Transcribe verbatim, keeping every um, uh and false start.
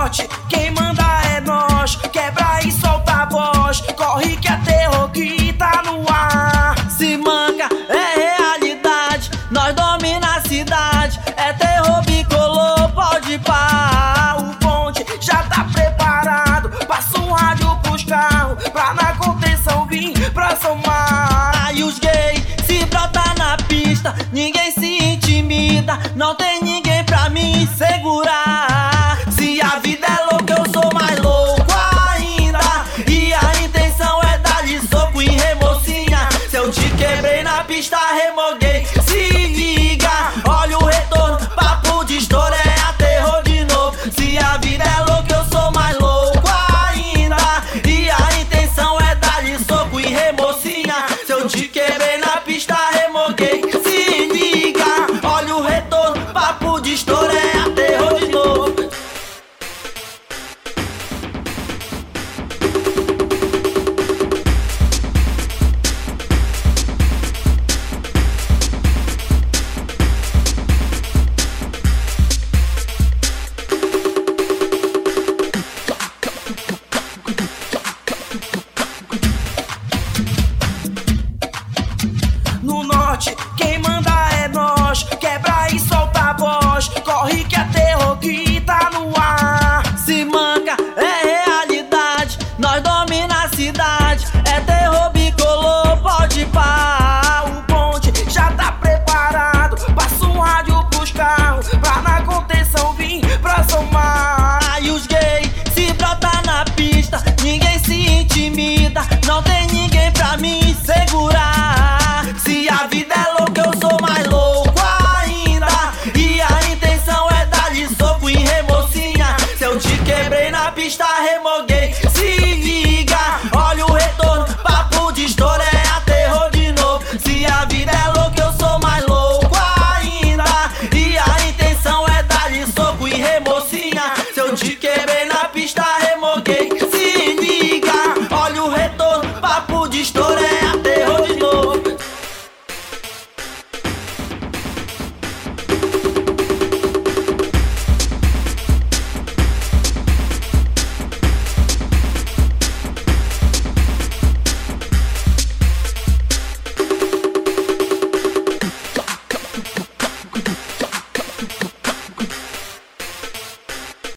norte, quem manda é nós. Quebra e solta a voz, corre que é terror que tá no ar. Se manca, é realidade, nós domina a cidade. É terror bicolor, pode pá. O bonde já tá preparado, passa um rádio pros carros, pra na contenção vir pra somar. Aí os gays se brota na pista, ninguém se intimida, não tem ninguém pra me segurar. Se a vida é louca, eu sou mais louco ainda, e a intenção é dar-lhe soco em remocinha. se eu te quebrei na pista, remoguei. Se liga, olha o retorno, papo de estouro, é a terror de novo. Se a vida é louca, eu sou mais louco ainda, e a intenção é dar-lhe soco em remocinha. se eu te quebrei na pista, remoguei. Se liga, olha o retorno, papo de estouro, é a terror de novo. No norte, quem manda é nós. Quebra e solta a voz, corre que é terror que tá no ar. Se manca, é realidade, nós domina a cidade. É terror bicolor, pode pá. O bonde já tá preparado, passa um rádio pros carros, pra na contenção vir pra somar. Aí os gays se brota na pista, ninguém se intimida, não tem ninguém pra me segurar. Se a vida é louca, eu sou mais louco ainda, e a intenção é dar-lhe soco em remocinha. se eu te quebrei na pista, remoguei.